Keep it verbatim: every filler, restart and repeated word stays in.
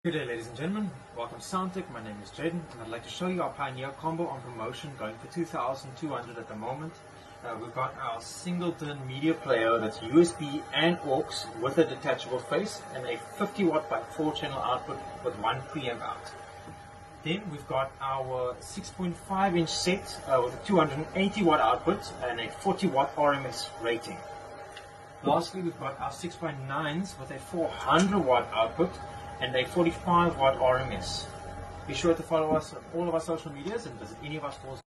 Good day, ladies and gentlemen. Welcome to Soundtech. My name is Jaden, and I'd like to show you our Pioneer combo on promotion, going for two thousand two hundred dollars at the moment. Uh, we've got our singleton media player that's U S B and aux with a detachable face and a fifty watt by four channel output with one preamp out. Then we've got our six point five inch set uh, with a two hundred eighty watt output and a forty watt R M S rating. Lastly, we've got our six point nines with a four hundred watt output and a forty-five watt R M S. Be sure to follow us on all of our social medias and visit any of our stores.